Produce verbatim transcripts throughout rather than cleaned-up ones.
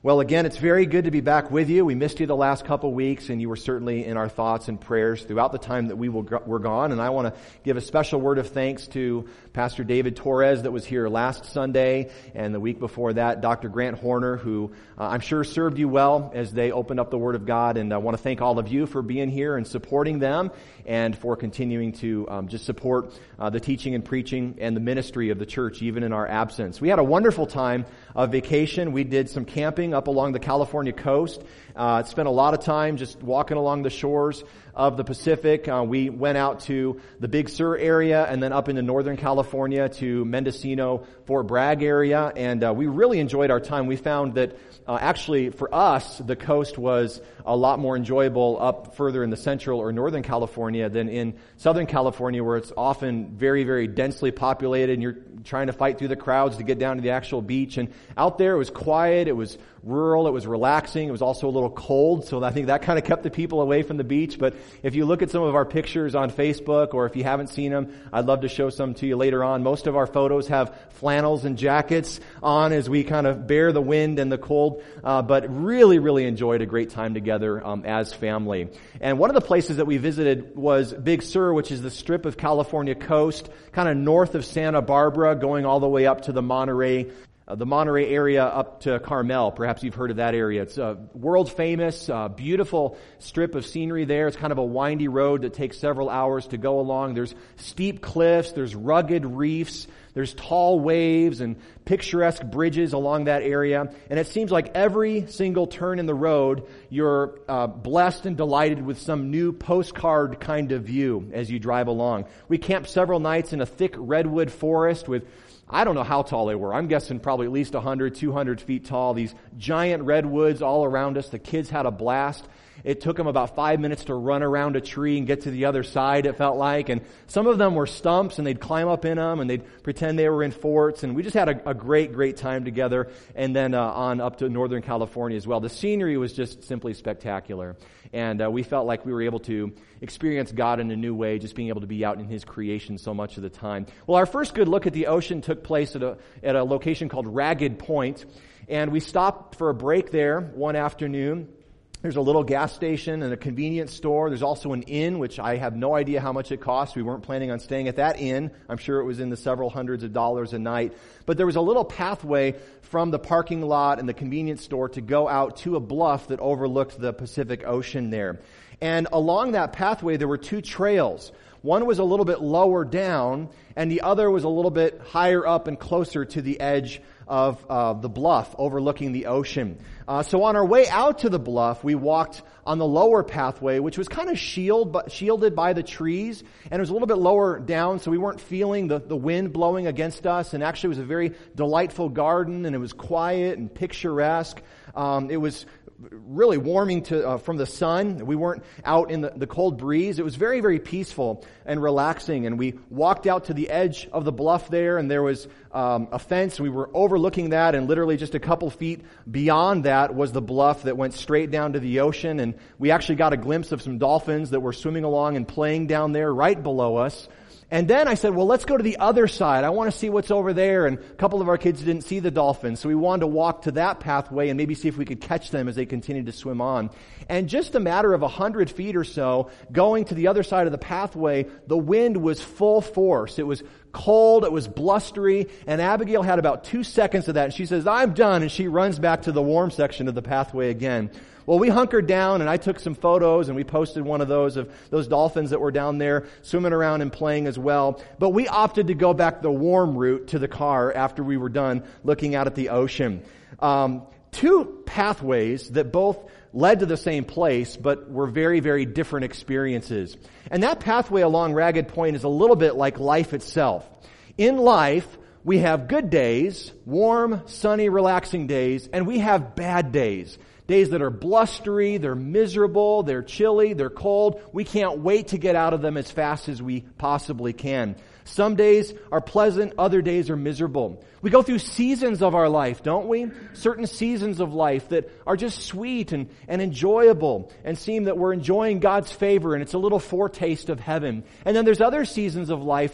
Well, again, it's very good to be back with you. We missed you the last couple weeks, and you were certainly in our thoughts and prayers throughout the time that we were gone. And I want to give a special word of thanks to Pastor David Torres that was here last Sunday, and the week before that, Doctor Grant Horner, who uh, I'm sure served you well as they opened up the Word of God. And I want to thank all of you for being here and supporting them, and for continuing to um, just support uh, the teaching and preaching and the ministry of the church, even in our absence. We had a wonderful time of vacation. We did some camping up along the California coast. Uh, spent a lot of time just walking along the shores of the Pacific. Uh, we went out to the Big Sur area and then up into Northern California to Mendocino, Fort Bragg area. And uh, we really enjoyed our time. We found that uh, actually for us, the coast was a lot more enjoyable up further in the Central or Northern California than in Southern California, where it's often very, very densely populated and you're trying to fight through the crowds to get down to the actual beach. And out there it was quiet, it was rural, it was relaxing, it was also a little cold, so I think that kind of kept the people away from the beach. But if you look at some of our pictures on Facebook, or if you haven't seen them, I'd love to show some to you later on. Most of our photos have flannels and jackets on as we kind of bear the wind and the cold, uh, but really, really enjoyed a great time together um, as family. And one of the places that we visited was Big Sur, which is the strip of California coast, kind of north of Santa Barbara, going all the way up to the Monterey Uh, the Monterey area up to Carmel. Perhaps you've heard of that area. It's a world famous, uh, beautiful strip of scenery there. It's kind of a windy road that takes several hours to go along. There's steep cliffs, there's rugged reefs, there's tall waves and picturesque bridges along that area. And it seems like every single turn in the road, you're uh, blessed and delighted with some new postcard kind of view as you drive along. We camped several nights in a thick redwood forest with, I don't know how tall they were. I'm guessing probably at least one hundred, two hundred feet tall. These giant redwoods all around us. The kids had a blast. It took them about five minutes to run around a tree and get to the other side, it felt like. And some of them were stumps, and they'd climb up in them, and they'd pretend they were in forts. And we just had a, a great, great time together. And then uh, on up to Northern California as well. The scenery was just simply spectacular. And uh, we felt like we were able to experience God in a new way, just being able to be out in His creation so much of the time. Well, our first good look at the ocean took place at a, at a location called Ragged Point. And we stopped for a break there one afternoon. There's a little gas station and a convenience store. There's also an inn, which I have no idea how much it cost. We weren't planning on staying at that inn. I'm sure it was in the several hundreds of dollars a night. But there was a little pathway from the parking lot and the convenience store to go out to a bluff that overlooked the Pacific Ocean there. And along that pathway, there were two trails. One was a little bit lower down, and the other was a little bit higher up and closer to the edge of uh, the bluff overlooking the ocean. Uh, so on our way out to the bluff, we walked on the lower pathway, which was kind of shield, but shielded by the trees, and it was a little bit lower down, so we weren't feeling the, the wind blowing against us. And actually, it was a very delightful garden, and it was quiet and picturesque. Um, it was really warming to uh, from the sun. We weren't out in the, the cold breeze. It was very, very peaceful and relaxing. And we walked out to the edge of the bluff there, and there was um, a fence. We were overlooking that, and literally just a couple feet beyond that was the bluff that went straight down to the ocean. And we actually got a glimpse of some dolphins that were swimming along and playing down there right below us. And then I said, well, let's go to the other side. I want to see what's over there. And a couple of our kids didn't see the dolphins, so we wanted to walk to that pathway and maybe see if we could catch them as they continued to swim on. And just a matter of a hundred feet or so, going to the other side of the pathway, the wind was full force. It was cold, it was blustery, and Abigail had about two seconds of that. And she says, I'm done, and she runs back to the warm section of the pathway again. Well, we hunkered down, and I took some photos, and we posted one of those of those dolphins that were down there swimming around and playing as well. But we opted to go back the warm route to the car after we were done looking out at the ocean. Um, two pathways that both led to the same place, but were very, very different experiences. And that pathway along Ragged Point is a little bit like life itself. In life, we have good days, warm, sunny, relaxing days, and we have bad days. Days that are blustery, they're miserable, they're chilly, they're cold. We can't wait to get out of them as fast as we possibly can. Some days are pleasant, other days are miserable. We go through seasons of our life, don't we? Certain seasons of life that are just sweet and, and enjoyable and seem that we're enjoying God's favor and it's a little foretaste of heaven. And then there's other seasons of life that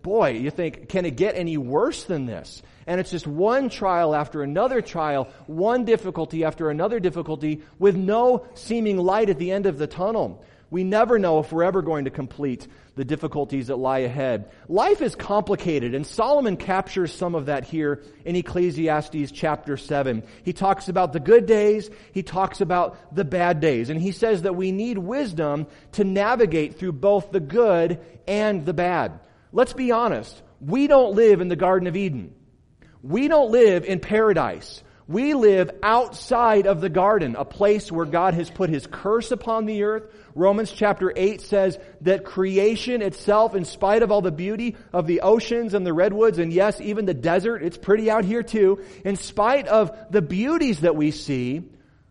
boy, you think, can it get any worse than this? And it's just one trial after another trial, one difficulty after another difficulty, with no seeming light at the end of the tunnel. We never know if we're ever going to complete the difficulties that lie ahead. Life is complicated, and Solomon captures some of that here in Ecclesiastes chapter seven. He talks about the good days, he talks about the bad days, and he says that we need wisdom to navigate through both the good and the bad. Let's be honest, we don't live in the Garden of Eden. We don't live in paradise. We live outside of the garden, a place where God has put His curse upon the earth. Romans chapter eight says that creation itself, in spite of all the beauty of the oceans and the redwoods, and yes, even the desert, it's pretty out here too, in spite of the beauties that we see,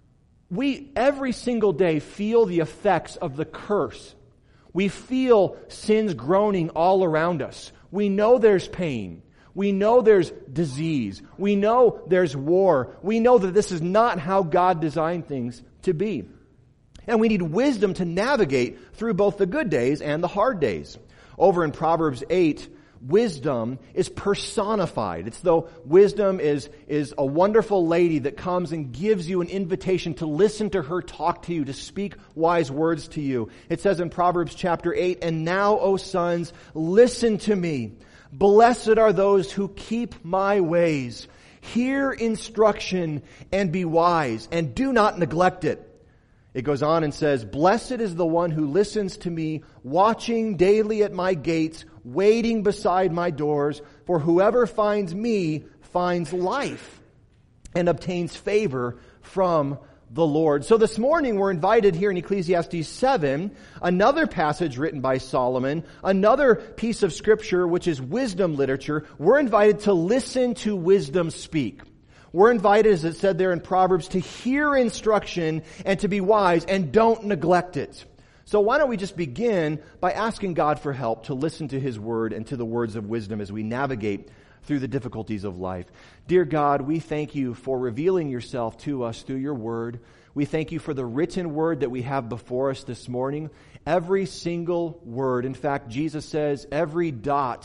we every single day feel the effects of the curse. We feel sin's groaning all around us. We know there's pain. We know there's disease. We know there's war. We know that this is not how God designed things to be. And we need wisdom to navigate through both the good days and the hard days. Over in Proverbs eight, wisdom is personified. It's though wisdom is, is a wonderful lady that comes and gives you an invitation to listen to her talk to you, to speak wise words to you. It says in Proverbs chapter eight, "And now, O sons, listen to me. Blessed are those who keep my ways. Hear instruction and be wise, and do not neglect it." It goes on and says, "Blessed is the one who listens to me, watching daily at my gates, waiting beside my doors. For whoever finds me finds life and obtains favor from the Lord." So this morning we're invited here in Ecclesiastes seven, another passage written by Solomon, another piece of scripture which is wisdom literature. We're invited to listen to wisdom speak. We're invited, as it said there in Proverbs, to hear instruction and to be wise, and don't neglect it. So why don't we just begin by asking God for help to listen to His word and to the words of wisdom as we navigate through the difficulties of life. Dear God, we thank you for revealing yourself to us through your word. We thank you for the written word that we have before us this morning. Every single word. In fact, Jesus says every dot,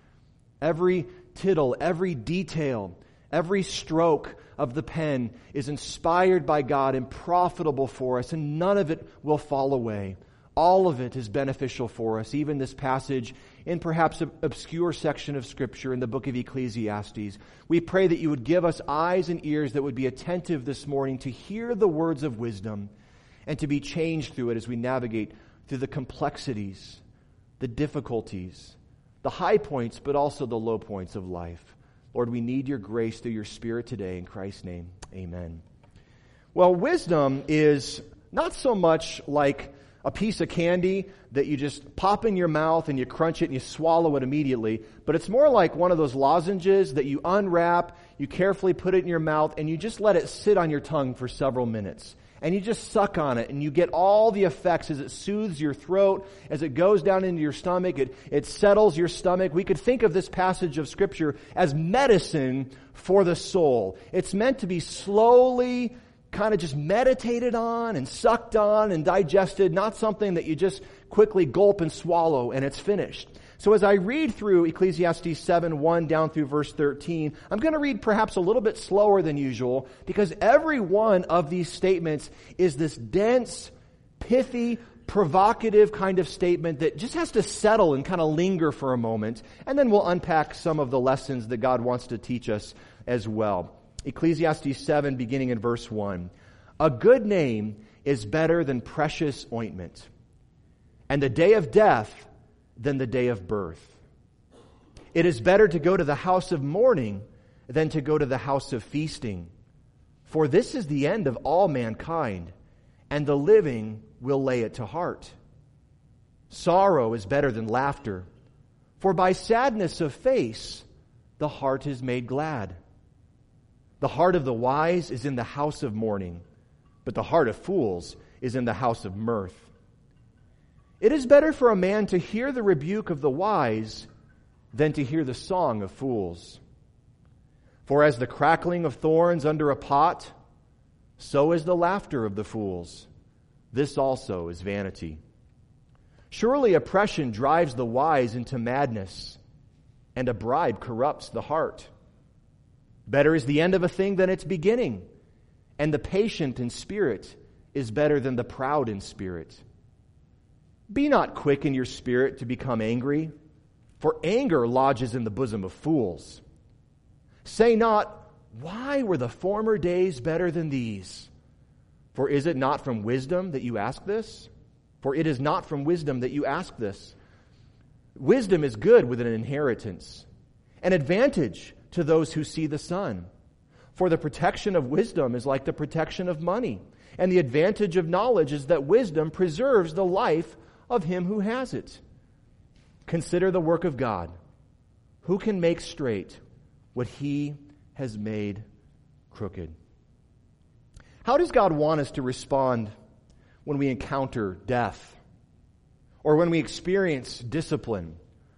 every tittle, every detail, every stroke of the pen is inspired by God and profitable for us, and none of it will fall away. All of it is beneficial for us, even this passage in perhaps an obscure section of Scripture in the book of Ecclesiastes. We pray that you would give us eyes and ears that would be attentive this morning to hear the words of wisdom and to be changed through it as we navigate through the complexities, the difficulties, the high points, but also the low points of life. Lord, we need your grace through your Spirit today. In Christ's name, amen. Well, wisdom is not so much like a piece of candy that you just pop in your mouth and you crunch it and you swallow it immediately. But it's more like one of those lozenges that you unwrap, you carefully put it in your mouth, and you just let it sit on your tongue for several minutes. And you just suck on it, and you get all the effects as it soothes your throat, as it goes down into your stomach, it, it settles your stomach. We could think of this passage of Scripture as medicine for the soul. It's meant to be slowly kind of just meditated on and sucked on and digested, not something that you just quickly gulp and swallow and it's finished. So as I read through Ecclesiastes seven, one down through verse thirteen, I'm going to read perhaps a little bit slower than usual because every one of these statements is this dense, pithy, provocative kind of statement that just has to settle and kind of linger for a moment, and then we'll unpack some of the lessons that God wants to teach us as well. Ecclesiastes seven, beginning in verse one. "A good name is better than precious ointment, and the day of death than the day of birth. It is better to go to the house of mourning than to go to the house of feasting. For this is the end of all mankind, and the living will lay it to heart. Sorrow is better than laughter, for by sadness of face the heart is made glad. The heart of the wise is in the house of mourning, but the heart of fools is in the house of mirth. It is better for a man to hear the rebuke of the wise than to hear the song of fools. For as the crackling of thorns under a pot, so is the laughter of the fools. This also is vanity. Surely oppression drives the wise into madness, and a bribe corrupts the heart. Better is the end of a thing than its beginning, and the patient in spirit is better than the proud in spirit. Be not quick in your spirit to become angry, for anger lodges in the bosom of fools. Say not, why were the former days better than these? For is it not from wisdom that you ask this? For it is not from wisdom that you ask this. Wisdom is good with an inheritance, an advantage to those who see the sun. For the protection of wisdom is like the protection of money, and the advantage of knowledge is that wisdom preserves the life of him who has it. Consider the work of God. Who can make straight what he has made crooked? How does God want us to respond when we encounter death, or when we experience discipline,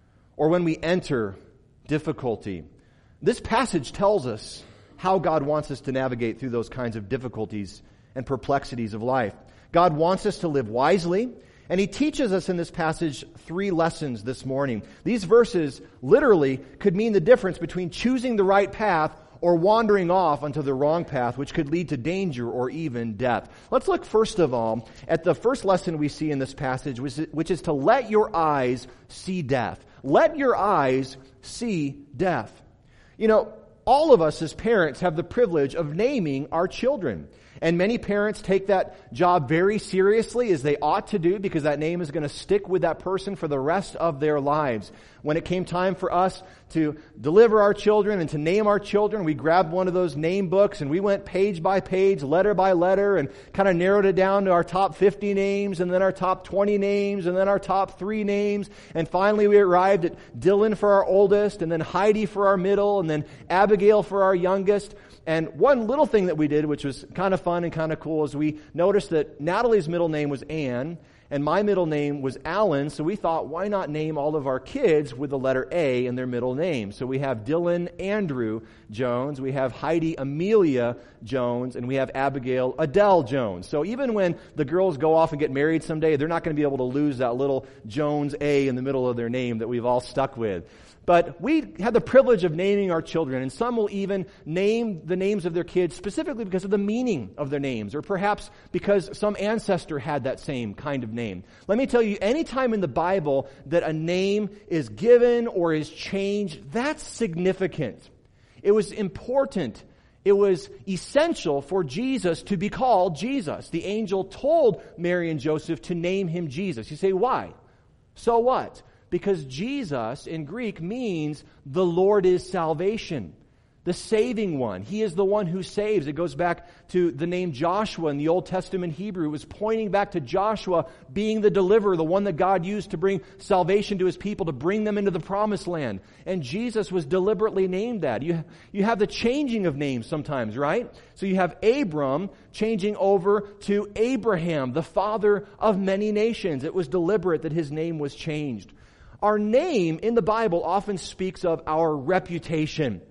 or when we enter difficulty? This passage tells us how God wants us to navigate through those kinds of difficulties and perplexities of life. God wants us to live wisely, and He teaches us in this passage three lessons this morning. These verses literally could mean the difference between choosing the right path or wandering off onto the wrong path, which could lead to danger or even death. Let's look first of all at the first lesson we see in this passage, which is to let your eyes see death. Let your eyes see death. You know, all of us as parents have the privilege of naming our children. And many parents take that job very seriously, as they ought to do, because that name is going to stick with that person for the rest of their lives. When it came time for us to deliver our children and to name our children, we grabbed one of those name books and we went page by page, letter by letter, and kind of narrowed it down to our top fifty names, and then our top twenty names, and then our top three names. And finally we arrived at Dylan for our oldest, and then Heidi for our middle, and then Abigail for our youngest. And one little thing that we did, which was kind of fun and kind of cool, is we noticed that Natalie's middle name was Ann, and my middle name was Alan, so we thought, why not name all of our kids with the letter A in their middle name? So we have Dylan Andrew Jones, we have Heidi Amelia Jones, and we have Abigail Adele Jones. So even when the girls go off and get married someday, they're not going to be able to lose that little Jones A in the middle of their name that we've all stuck with. But we had the privilege of naming our children, and some will even name the names of their kids specifically because of the meaning of their names, or perhaps because some ancestor had that same kind of name. Let me tell you, any time in the Bible that a name is given or is changed, that's significant. It was important. It was essential for Jesus to be called Jesus. The angel told Mary and Joseph to name him Jesus. You say, why? So what? Because Jesus in Greek means the Lord is salvation, the saving one. He is the one who saves. It goes back to the name Joshua in the Old Testament Hebrew. It was pointing back to Joshua being the deliverer, the one that God used to bring salvation to His people, to bring them into the promised land. And Jesus was deliberately named that. You, you have the changing of names sometimes, right? So you have Abram changing over to Abraham, the father of many nations. It was deliberate that his name was changed. Our name in the Bible often speaks of our reputation.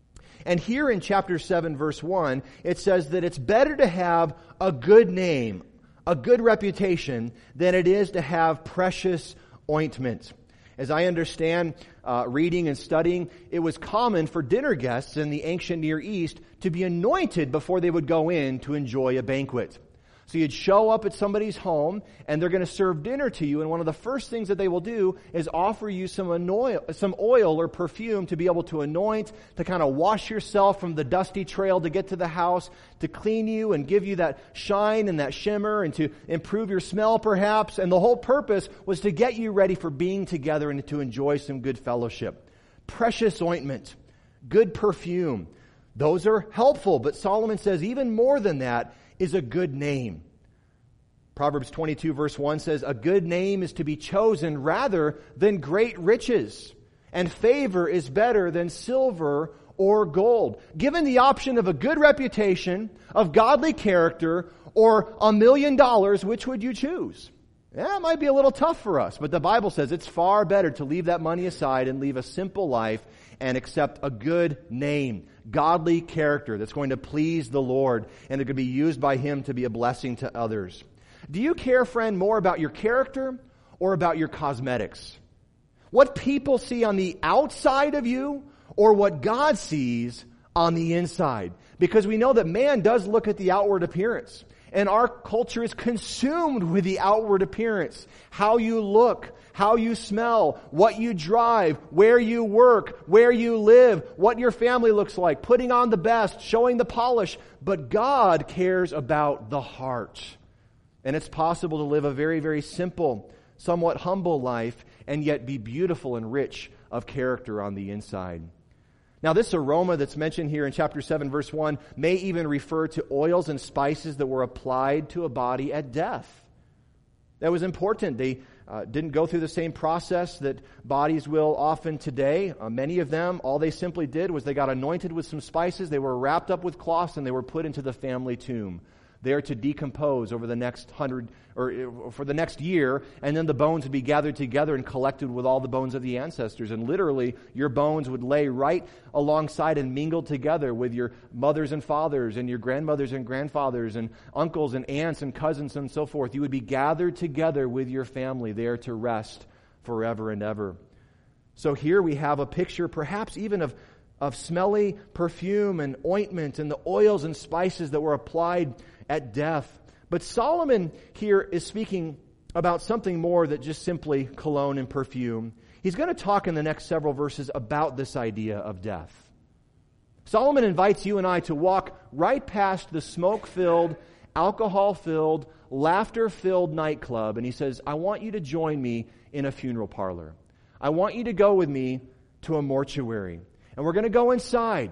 And here in chapter seven, verse one, it says that it's better to have a good name, a good reputation, than it is to have precious ointment. As I understand, uh, reading and studying, it was common for dinner guests in the ancient Near East to be anointed before they would go in to enjoy a banquet. So you'd show up at somebody's home, and they're going to serve dinner to you, and one of the first things that they will do is offer you some oil, some oil or perfume to be able to anoint, to kind of wash yourself from the dusty trail to get to the house, to clean you and give you that shine and that shimmer, and to improve your smell perhaps. And the whole purpose was to get you ready for being together and to enjoy some good fellowship. Precious ointment, good perfume, those are helpful, but Solomon says even more than that is a good name. Proverbs twenty-two verse one says, a good name is to be chosen rather than great riches, and favor is better than silver or gold. Given the option of a good reputation, of godly character, or a million dollars, which would you choose? Yeah, it might be a little tough for us, but the Bible says it's far better to leave that money aside and leave a simple life and accept a good name, godly character that's going to please the Lord and it could be used by Him to be a blessing to others. Do you care, friend, more about your character or about your cosmetics? What people see on the outside of you or what God sees on the inside. Because we know that man does look at the outward appearance. And our culture is consumed with the outward appearance. How you look, how you smell, what you drive, where you work, where you live, what your family looks like, putting on the best, showing the polish. But God cares about the heart. And it's possible to live a very, very simple, somewhat humble life and yet be beautiful and rich of character on the inside. Now, this aroma that's mentioned here in chapter seven, verse one, may even refer to oils and spices that were applied to a body at death. That was important. They uh, didn't go through the same process that bodies will often today. Uh, many of them, all they simply did was they got anointed with some spices, they were wrapped up with cloths, and they were put into the family tomb, there to decompose over the next hundred, or for the next year, and then the bones would be gathered together and collected with all the bones of the ancestors. And literally, your bones would lay right alongside and mingle together with your mothers and fathers, and your grandmothers and grandfathers, and uncles and aunts and cousins and so forth. You would be gathered together with your family there to rest forever and ever. So here we have a picture, perhaps even of of smelly perfume and ointment and the oils and spices that were applied at death. But Solomon here is speaking about something more than just simply cologne and perfume. He's going to talk in the next several verses about this idea of death. Solomon invites you and I to walk right past the smoke-filled, alcohol-filled, laughter-filled nightclub, and he says, I want you to join me in a funeral parlor. I want you to go with me to a mortuary. And we're going to go inside,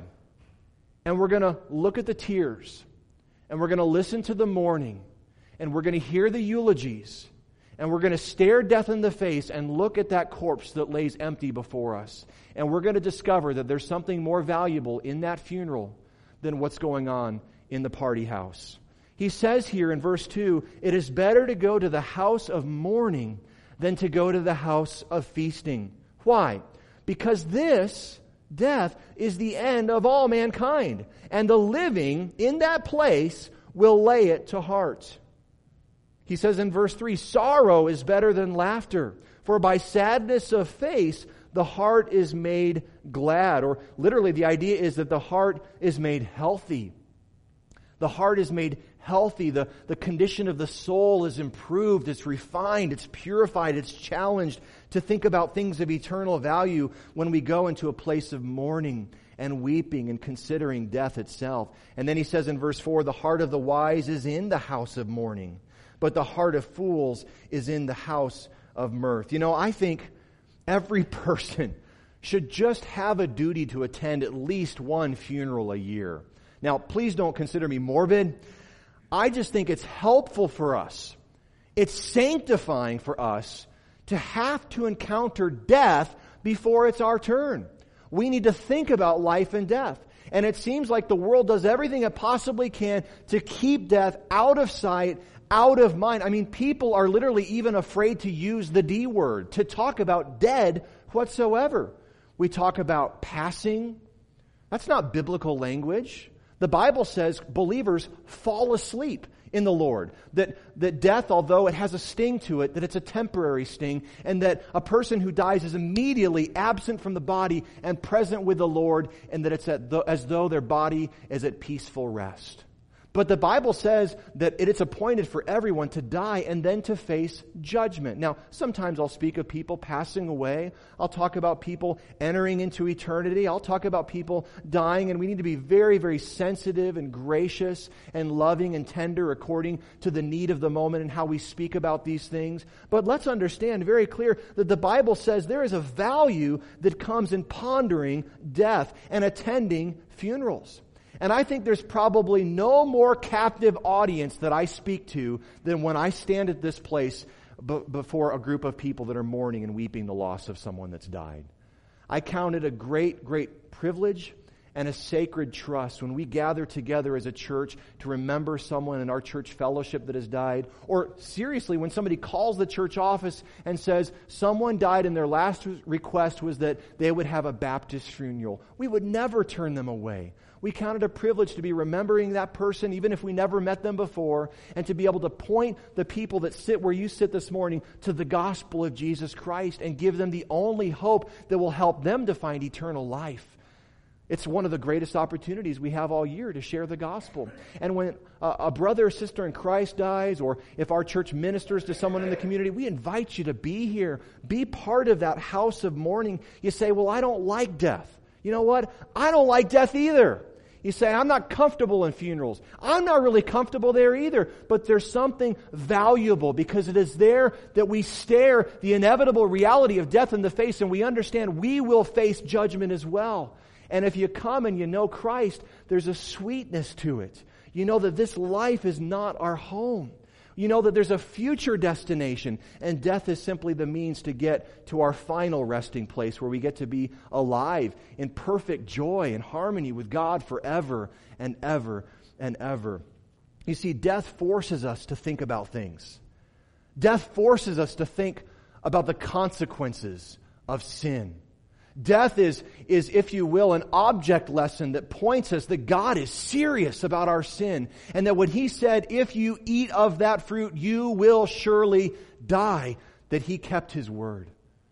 and we're going to look at the tears, and we're going to listen to the mourning, and we're going to hear the eulogies, and we're going to stare death in the face and look at that corpse that lays empty before us. And we're going to discover that there's something more valuable in that funeral than what's going on in the party house. He says here in verse two, it is better to go to the house of mourning than to go to the house of feasting. Why? Because this death is the end of all mankind, and the living in that place will lay it to heart. He says in verse three, sorrow is better than laughter, for by sadness of face the heart is made glad. Or literally the idea is that the heart is made healthy. The heart is made healthy. The, the condition of the soul is improved. It's refined. It's purified. It's challenged to think about things of eternal value when we go into a place of mourning and weeping and considering death itself. And then he says in verse four, the heart of the wise is in the house of mourning, but the heart of fools is in the house of mirth. You know, I think every person should just have a duty to attend at least one funeral a year. Now, please don't consider me morbid. I just think it's helpful for us. It's sanctifying for us to have to encounter death before it's our turn. We need to think about life and death. And it seems like the world does everything it possibly can to keep death out of sight, out of mind. I mean, people are literally even afraid to use the D word, to talk about dead whatsoever. We talk about passing. That's not biblical language. The Bible says believers fall asleep in the Lord. That, that death, although it has a sting to it, that it's a temporary sting, and that a person who dies is immediately absent from the body and present with the Lord, and that it's at the, as though their body is at peaceful rest. But the Bible says that it is appointed for everyone to die and then to face judgment. Now, sometimes I'll speak of people passing away. I'll talk about people entering into eternity. I'll talk about people dying, and we need to be very, very sensitive and gracious and loving and tender according to the need of the moment and how we speak about these things. But let's understand very clear that the Bible says there is a value that comes in pondering death and attending funerals. And I think there's probably no more captive audience that I speak to than when I stand at this place b- before a group of people that are mourning and weeping the loss of someone that's died. I count it a great, great privilege and a sacred trust when we gather together as a church to remember someone in our church fellowship that has died. Or seriously, when somebody calls the church office and says someone died and their last request was that they would have a Baptist funeral, we would never turn them away. We count it a privilege to be remembering that person, even if we never met them before, and to be able to point the people that sit where you sit this morning to the gospel of Jesus Christ and give them the only hope that will help them to find eternal life. It's one of the greatest opportunities we have all year to share the gospel. And when a, a brother or sister in Christ dies, or if our church ministers to someone in the community, we invite you to be here. Be part of that house of mourning. You say, well, I don't like death. You know what? I don't like death either. You say, I'm not comfortable in funerals. I'm not really comfortable there either. But there's something valuable because it is there that we stare the inevitable reality of death in the face and we understand we will face judgment as well. And if you come and you know Christ, there's a sweetness to it. You know that this life is not our home. You know that there's a future destination, and death is simply the means to get to our final resting place where we get to be alive in perfect joy and harmony with God forever and ever and ever. You see, death forces us to think about things. Death forces us to think about the consequences of sin. Death is, is, if you will, an object lesson that points us that God is serious about our sin, and that when He said, if you eat of that fruit, you will surely die, that He kept His word.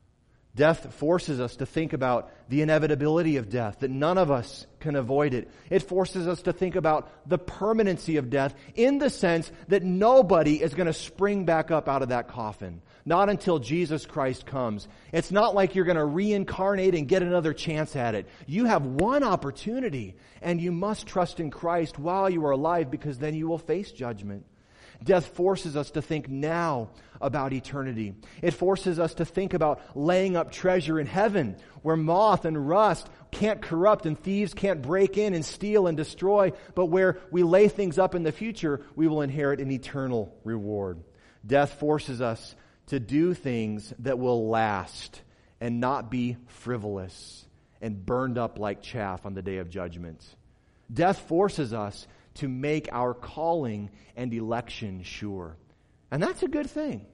Death forces us to think about the inevitability of death, that none of us can avoid it. It forces us to think about the permanency of death in the sense that nobody is going to spring back up out of that coffin. Not until Jesus Christ comes. It's not like you're going to reincarnate and get another chance at it. You have one opportunity, and you must trust in Christ while you are alive, because then you will face judgment. Death forces us to think now about eternity. It forces us to think about laying up treasure in heaven, where moth and rust can't corrupt and thieves can't break in and steal and destroy, but where we lay things up in the future, we will inherit an eternal reward. Death forces us to do things that will last and not be frivolous and burned up like chaff on the day of judgment. Death forces us to make our calling and election sure. And that's a good thing.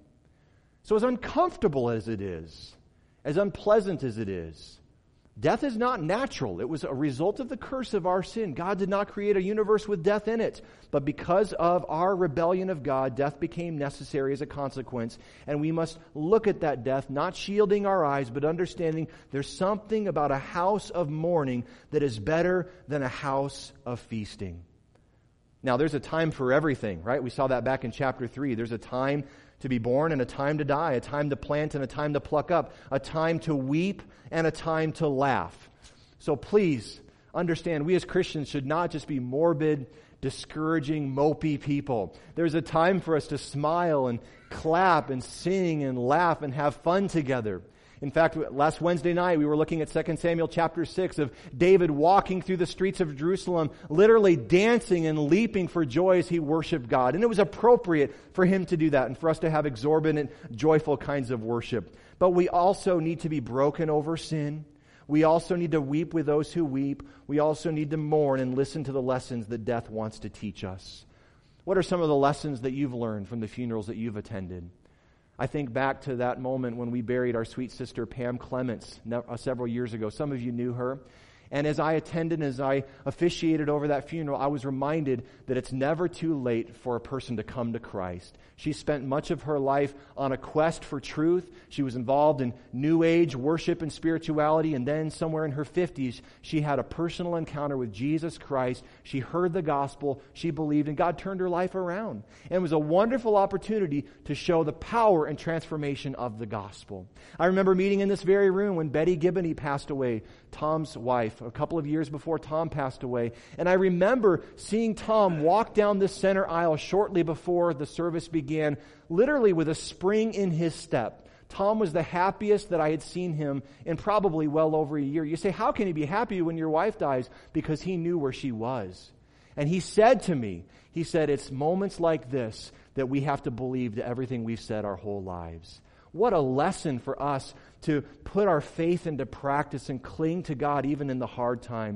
So as uncomfortable as it is, as unpleasant as it is, death is not natural. It was a result of the curse of our sin. God did not create a universe with death in it. But because of our rebellion of God, death became necessary as a consequence. And we must look at that death, not shielding our eyes, but understanding there's something about a house of mourning that is better than a house of feasting. Now, there's a time for everything, right? We saw that back in chapter three. There's a time to be born and a time to die, a time to plant and a time to pluck up, a time to weep and a time to laugh. So please understand, we as Christians should not just be morbid, discouraging, mopey people. There's a time for us to smile and clap and sing and laugh and have fun together. In fact, last Wednesday night, we were looking at Second Samuel chapter six of David walking through the streets of Jerusalem, literally dancing and leaping for joy as he worshiped God. And it was appropriate for him to do that and for us to have exorbitant, joyful kinds of worship. But we also need to be broken over sin. We also need to weep with those who weep. We also need to mourn and listen to the lessons that death wants to teach us. What are some of the lessons that you've learned from the funerals that you've attended? I think back to that moment when we buried our sweet sister Pam Clements several years ago. Some of you knew her. And as I attended, as I officiated over that funeral, I was reminded that it's never too late for a person to come to Christ. She spent much of her life on a quest for truth. She was involved in New Age worship and spirituality, and then somewhere in her fifties, she had a personal encounter with Jesus Christ. She heard the gospel, she believed, and God turned her life around. And it was a wonderful opportunity to show the power and transformation of the gospel. I remember meeting in this very room when Betty Giboney passed away, Tom's wife, a couple of years before Tom passed away. And I remember seeing Tom walk down this center aisle shortly before the service began, literally with a spring in his step. Tom was the happiest that I had seen him in probably well over a year. You say, how can he be happy when your wife dies? Because he knew where she was. And he said to me, he said, it's moments like this that we have to believe to everything we've said our whole lives. What a lesson for us to put our faith into practice and cling to God even in the hard times.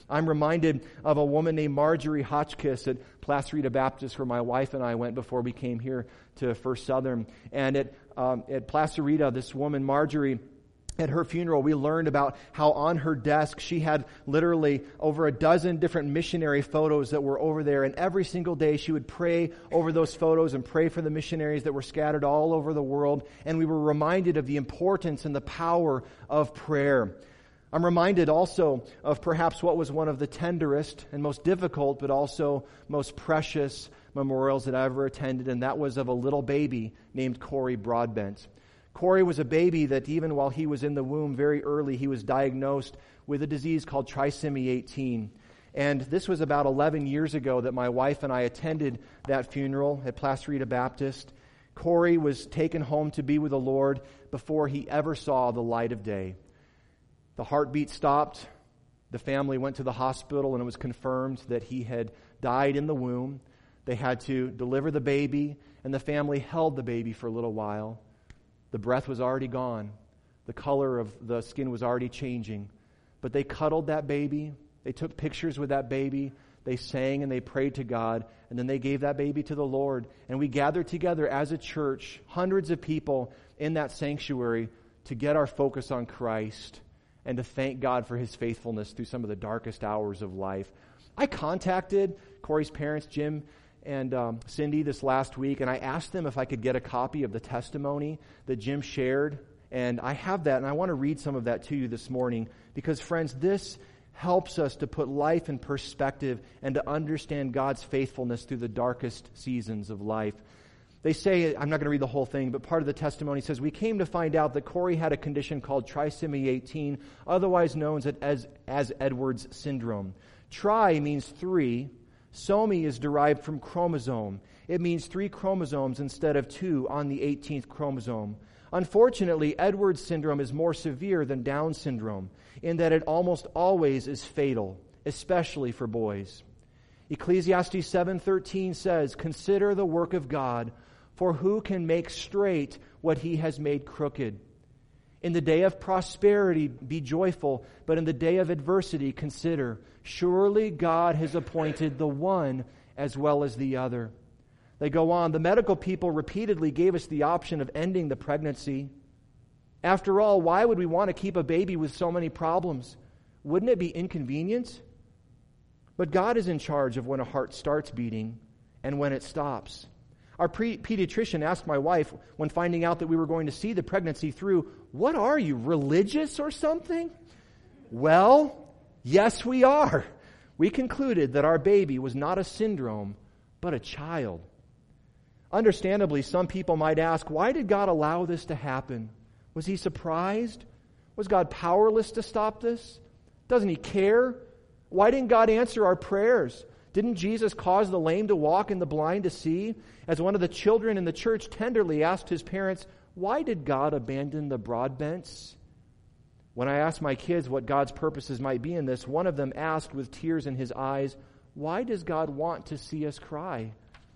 I'm reminded of a woman named Marjorie Hotchkiss at Placerita Baptist, where my wife and I went before we came here to First Southern. And at, um, at Placerita, this woman, Marjorie, at her funeral, we learned about how on her desk she had literally over a dozen different missionary photos that were over there. And every single day she would pray over those photos and pray for the missionaries that were scattered all over the world. And we were reminded of the importance and the power of prayer. I'm reminded also of perhaps what was one of the tenderest and most difficult, but also most precious memorials that I ever attended, and that was of a little baby named Corey Broadbent. Corey was a baby that even while he was in the womb very early, he was diagnosed with a disease called trisomy eighteen. And this was about eleven years ago that my wife and I attended that funeral at Placerita Baptist. Corey was taken home to be with the Lord before he ever saw the light of day. The heartbeat stopped. The family went to the hospital and it was confirmed that he had died in the womb. They had to deliver the baby, and the family held the baby for a little while. The breath was already gone. The color of the skin was already changing. But they cuddled that baby. They took pictures with that baby. They sang and they prayed to God. And then they gave that baby to the Lord. And we gathered together as a church, hundreds of people in that sanctuary, to get our focus on Christ and to thank God for His faithfulness through some of the darkest hours of life. I contacted Corey's parents, Jim and um, Cindy, this last week, and I asked them if I could get a copy of the testimony that Jim shared. And I have that, and I want to read some of that to you this morning, because, friends, this helps us to put life in perspective and to understand God's faithfulness through the darkest seasons of life. They say, I'm not going to read the whole thing, but part of the testimony says, we came to find out that Corey had a condition called trisomy eighteen, otherwise known as, as, as Edwards syndrome. Tri means three. Somi is derived from chromosome. It means three chromosomes instead of two on the eighteenth chromosome. Unfortunately, Edwards syndrome is more severe than Down syndrome in that it almost always is fatal, especially for boys. Ecclesiastes seven thirteen says, consider the work of God, for who can make straight what He has made crooked? In the day of prosperity, be joyful, but in the day of adversity, consider, surely God has appointed the one as well as the other. They go on, the medical people repeatedly gave us the option of ending the pregnancy. After all, why would we want to keep a baby with so many problems? Wouldn't it be inconvenient? But God is in charge of when a heart starts beating and when it stops. Our pre- pediatrician asked my wife, when finding out that we were going to see the pregnancy through, what are you, religious or something? Well, yes, we are. We concluded that our baby was not a syndrome, but a child. Understandably, some people might ask, why did God allow this to happen? Was He surprised? Was God powerless to stop this? Doesn't He care? Why didn't God answer our prayers? Didn't Jesus cause the lame to walk and the blind to see? As one of the children in the church tenderly asked his parents, why did God abandon the Broadbents? When I asked my kids what God's purposes might be in this, one of them asked with tears in his eyes, why does God want to see us cry?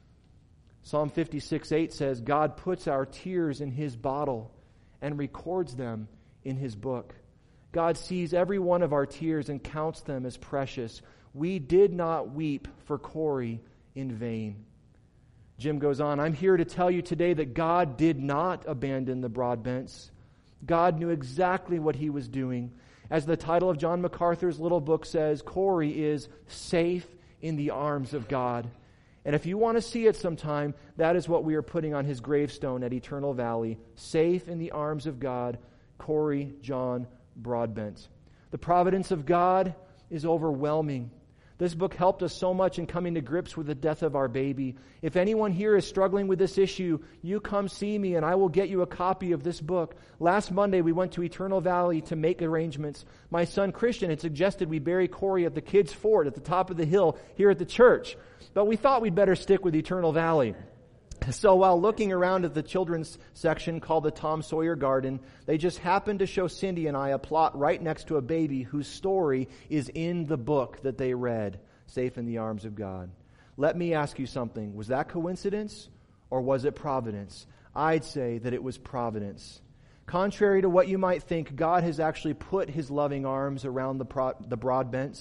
Psalm fifty-six eight says, God puts our tears in His bottle and records them in His book. God sees every one of our tears and counts them as precious. We did not weep for Corey in vain. Jim goes on, I'm here to tell you today that God did not abandon the Broadbents. God knew exactly what He was doing. As the title of John MacArthur's little book says, Corey is safe in the arms of God. And if you want to see it sometime, that is what we are putting on his gravestone at Eternal Valley. Safe in the arms of God, Corey John Broadbent. The providence of God is overwhelming. This book helped us so much in coming to grips with the death of our baby. If anyone here is struggling with this issue, you come see me and I will get you a copy of this book. Last Monday, we went to Eternal Valley to make arrangements. My son Christian had suggested we bury Corey at the kids' fort at the top of the hill here at the church. But we thought we'd better stick with Eternal Valley. So while looking around at the children's section called the Tom Sawyer Garden, they just happened to show Cindy and I a plot right next to a baby whose story is in the book that they read, Safe in the Arms of God. Let me ask you something. Was that coincidence or was it providence? I'd say that it was providence. Contrary to what you might think, God has actually put His loving arms around the, pro- the Broadbents.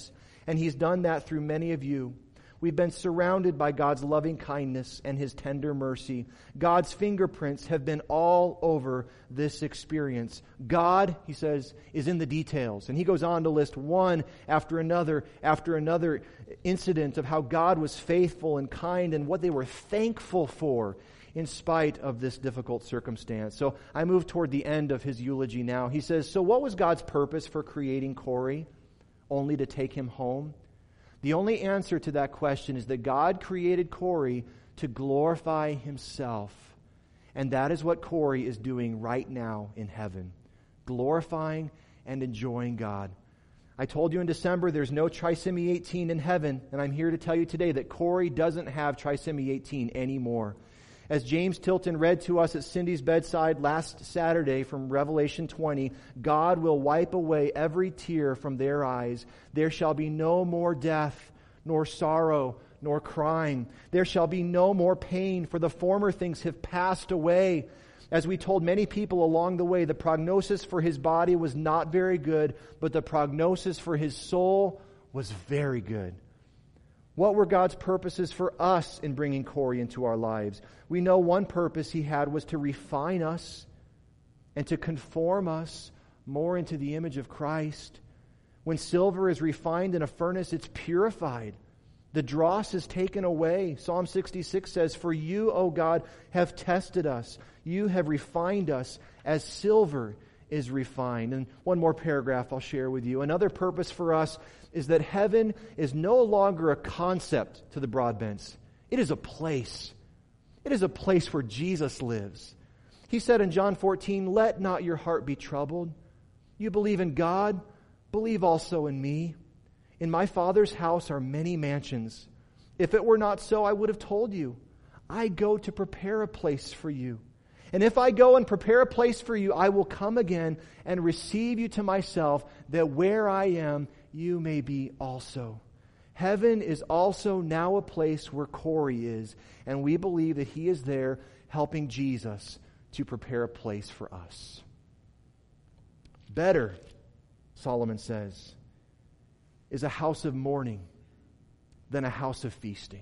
And He's done that through many of you. We've been surrounded by God's loving kindness and His tender mercy. God's fingerprints have been all over this experience. God, he says, is in the details. And he goes on to list one after another after another incident of how God was faithful and kind and what they were thankful for in spite of this difficult circumstance. So I move toward the end of his eulogy now. He says, so what was God's purpose for creating Corey? Only to take him home? The only answer to that question is that God created Corey to glorify Himself. And that is what Corey is doing right now in heaven. Glorifying and enjoying God. I told you in December there's no trisomy eighteen in heaven. And I'm here to tell you today that Corey doesn't have trisomy eighteen anymore. As James Tilton read to us at Cindy's bedside last Saturday from Revelation twenty, God will wipe away every tear from their eyes. There shall be no more death, nor sorrow, nor crying. There shall be no more pain, for the former things have passed away. As we told many people along the way, the prognosis for his body was not very good, but the prognosis for his soul was very good. What were God's purposes for us in bringing Corey into our lives? We know one purpose He had was to refine us and to conform us more into the image of Christ. When silver is refined in a furnace, it's purified. The dross is taken away. Psalm sixty-six says, for you, O God, have tested us. You have refined us as silver is refined. And one more paragraph I'll share with you. Another purpose for us is that heaven is no longer a concept to the Broadbents. It is a place. It is a place where Jesus lives. He said in John fourteen, let not your heart be troubled. You believe in God, believe also in me. In my Father's house are many mansions. If it were not so, I would have told you. I go to prepare a place for you. And if I go and prepare a place for you, I will come again and receive you to myself, that where I am, you may be also. Heaven is also now a place where Corey is, and we believe that he is there helping Jesus to prepare a place for us. Better, Solomon says, is a house of mourning than a house of feasting.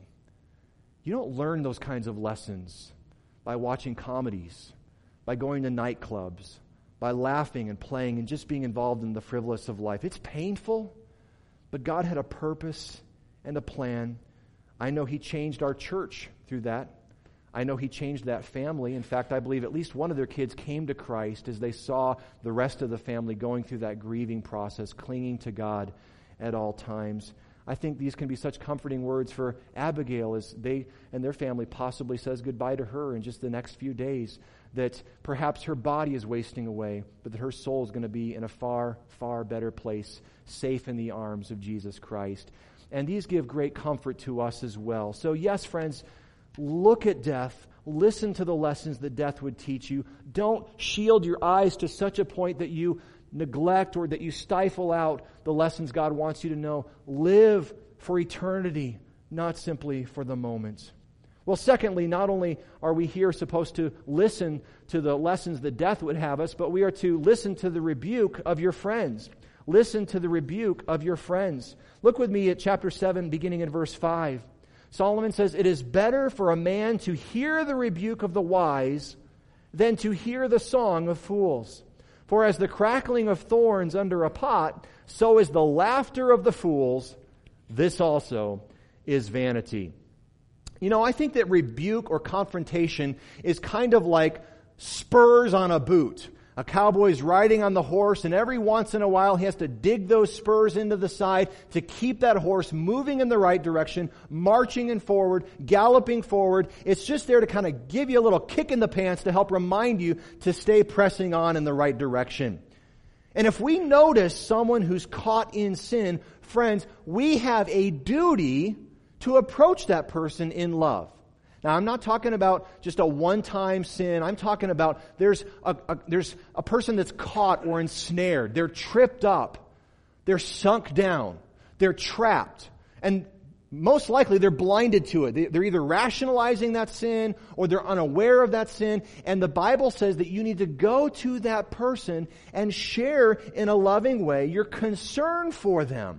You don't learn those kinds of lessons by watching comedies, by going to nightclubs, by laughing and playing and just being involved in the frivolous of life. It's painful, but God had a purpose and a plan. I know He changed our church through that. I know He changed that family. In fact, I believe at least one of their kids came to Christ as they saw the rest of the family going through that grieving process, clinging to God at all times. I think these can be such comforting words for Abigail as they and their family possibly says goodbye to her in just the next few days, that perhaps her body is wasting away, but that her soul is going to be in a far, far better place, safe in the arms of Jesus Christ. And these give great comfort to us as well. So yes, friends, look at death. Listen to the lessons that death would teach you. Don't shield your eyes to such a point that you neglect or that you stifle out the lessons God wants you to know. Live for eternity, not simply for the moment. Well, secondly, not only are we here supposed to listen to the lessons that death would have us, but we are to listen to the rebuke of your friends. Listen to the rebuke of your friends. Look with me at chapter seven, beginning in verse five. Solomon says, it is better for a man to hear the rebuke of the wise than to hear the song of fools. For as the crackling of thorns under a pot, so is the laughter of the fools. This also is vanity. You know, I think that rebuke or confrontation is kind of like spurs on a boot. A cowboy's riding on the horse, and every once in a while he has to dig those spurs into the side to keep that horse moving in the right direction, marching and forward, galloping forward. It's just there to kind of give you a little kick in the pants to help remind you to stay pressing on in the right direction. And if we notice someone who's caught in sin, friends, we have a duty to approach that person in love. Now, I'm not talking about just a one-time sin. I'm talking about there's a, a, there's a person that's caught or ensnared. They're tripped up. They're sunk down. They're trapped. And most likely they're blinded to it. They, they're either rationalizing that sin or they're unaware of that sin. And the Bible says that you need to go to that person and share in a loving way your concern for them.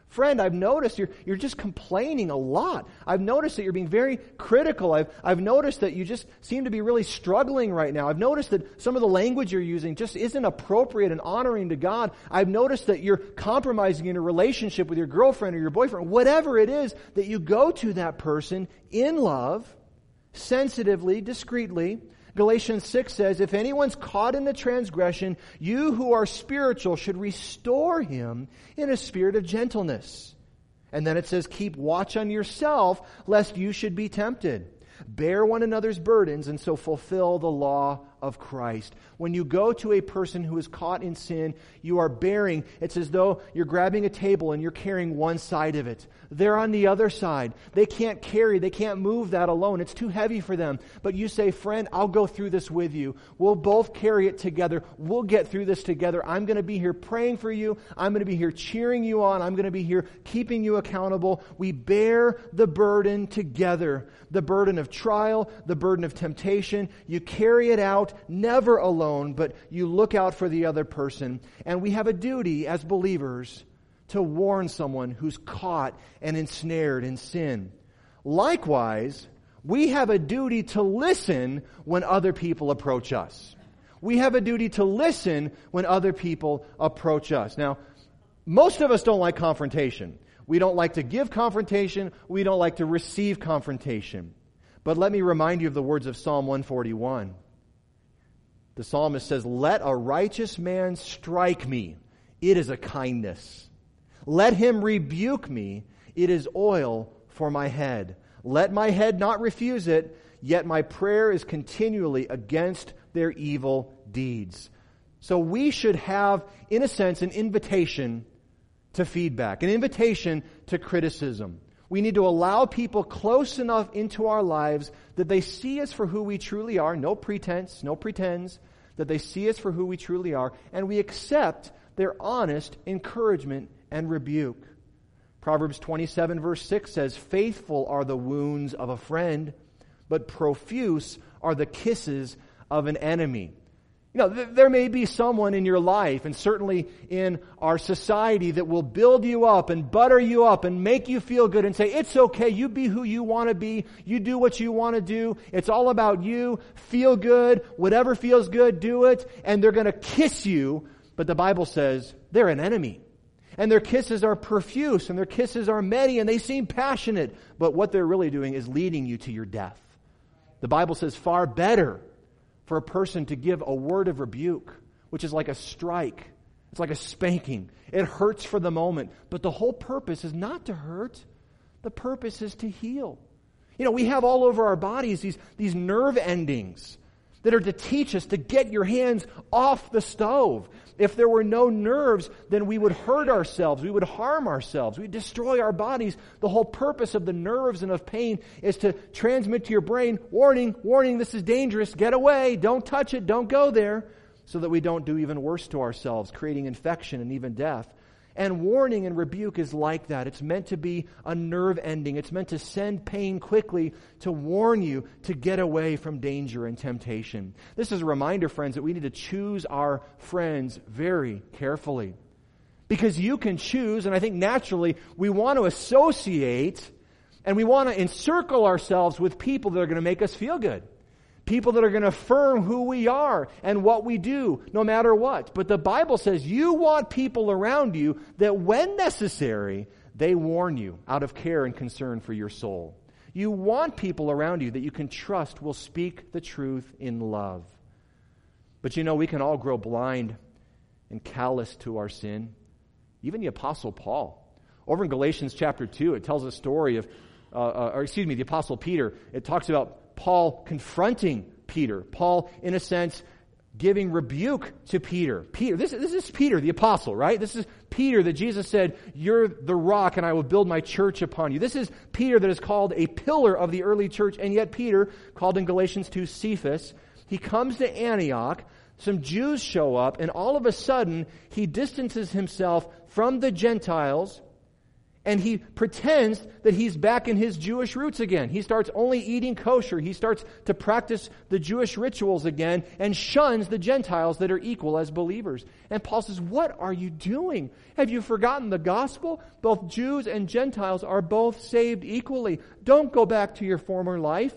Friend, I've noticed you're, you're just complaining a lot. I've noticed that you're being very critical. I've, I've noticed that you just seem to be really struggling right now. I've noticed that some of the language you're using just isn't appropriate and honoring to God. I've noticed that you're compromising in a relationship with your girlfriend or your boyfriend. Whatever it is, that you go to that person in love, sensitively, discreetly. Galatians six says, if anyone's caught in a transgression, you who are spiritual should restore him in a spirit of gentleness. And then it says, keep watch on yourself, lest you should be tempted. Bear one another's burdens and so fulfill the law of Christ. When you go to a person who is caught in sin, you are bearing. It's as though you're grabbing a table and you're carrying one side of it. They're on the other side. They can't carry, they can't move that alone. It's too heavy for them. But you say, friend, I'll go through this with you. We'll both carry it together. We'll get through this together. I'm going to be here praying for you. I'm going to be here cheering you on. I'm going to be here keeping you accountable. We bear the burden together. The burden of trial, the burden of temptation. You carry it out, never alone, but you look out for the other person. And we have a duty as believers to warn someone who's caught and ensnared in sin. Likewise, we have a duty to listen when other people approach us. We have a duty to listen when other people approach us. Now, most of us don't like confrontation. We don't like to give confrontation. We don't like to receive confrontation. But let me remind you of the words of Psalm one forty-one. The psalmist says, let a righteous man strike me. It is a kindness. Let him rebuke me. It is oil for my head. Let my head not refuse it, yet my prayer is continually against their evil deeds. So we should have, in a sense, an invitation to feedback, an invitation to criticism. We need to allow people close enough into our lives that they see us for who we truly are, no pretense, no pretends, that they see us for who we truly are, and we accept their honest encouragement and rebuke. Proverbs twenty-seven verse six says, faithful are the wounds of a friend, but profuse are the kisses of an enemy. You know, th- there may be someone in your life, and certainly in our society, that will build you up and butter you up and make you feel good and say, it's okay, you be who you want to be, you do what you want to do, it's all about you, feel good, whatever feels good, do it, and they're going to kiss you, but the Bible says they're an enemy. And their kisses are profuse, and their kisses are many, and they seem passionate, but what they're really doing is leading you to your death. The Bible says far better for a person to give a word of rebuke, which is like a strike. It's like a spanking. It hurts for the moment, but the whole purpose is not to hurt. The purpose is to heal. You know, we have all over our bodies these, these nerve endings that are to teach us to get your hands off the stove. If there were no nerves, then we would hurt ourselves. We would harm ourselves. We'd destroy our bodies. The whole purpose of the nerves and of pain is to transmit to your brain, warning, warning, this is dangerous. Get away. Don't touch it. Don't go there. So that we don't do even worse to ourselves, creating infection and even death. And warning and rebuke is like that. It's meant to be a nerve ending. It's meant to send pain quickly to warn you to get away from danger and temptation. This is a reminder, friends, that we need to choose our friends very carefully. Because you can choose, and I think naturally we want to associate and we want to encircle ourselves with people that are going to make us feel good. People that are going to affirm who we are and what we do, no matter what. But the Bible says you want people around you that when necessary, they warn you out of care and concern for your soul. You want people around you that you can trust will speak the truth in love. But you know, we can all grow blind and callous to our sin. Even the Apostle Paul. Over in Galatians chapter two, it tells a story of, uh, uh, or excuse me, the Apostle Peter. It talks about Paul confronting Peter. Paul, in a sense, giving rebuke to Peter. Peter, this, this is Peter, the apostle, right? This is Peter that Jesus said, you're the rock and I will build my church upon you. This is Peter that is called a pillar of the early church, and yet Peter, called in Galatians two Cephas, he comes to Antioch, some Jews show up, and all of a sudden, he distances himself from the Gentiles, And he pretends that he's back in his Jewish roots again. He starts only eating kosher. He starts to practice the Jewish rituals again and shuns the Gentiles that are equal as believers. And Paul says, what are you doing? Have you forgotten the gospel? Both Jews and Gentiles are both saved equally. Don't go back to your former life.